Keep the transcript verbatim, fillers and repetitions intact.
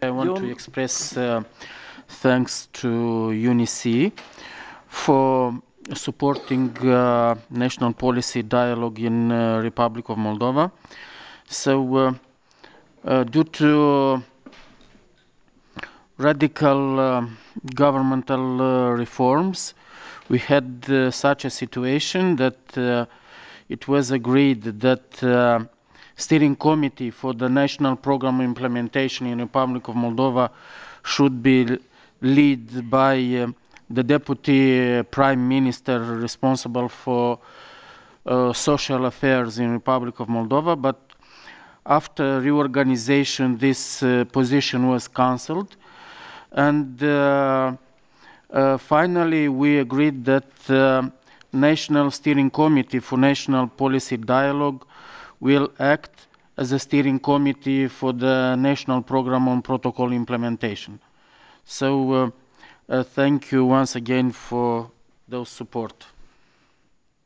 I want to express uh, thanks to UNICE for supporting uh, national policy dialogue in uh, Republic of Moldova. So, uh, uh, due to radical uh, governmental uh, reforms, we had uh, such a situation that uh, it was agreed that uh, steering committee for the national program implementation in Republic of Moldova should be led by uh, the deputy uh, prime minister responsible for uh, social affairs in Republic of Moldova, but after reorganization this uh, position was cancelled, and uh, uh, finally we agreed that uh, National Steering Committee for National Policy Dialogue will act as a steering committee for the National Program on Protocol Implementation. So uh, uh, thank you once again for those support.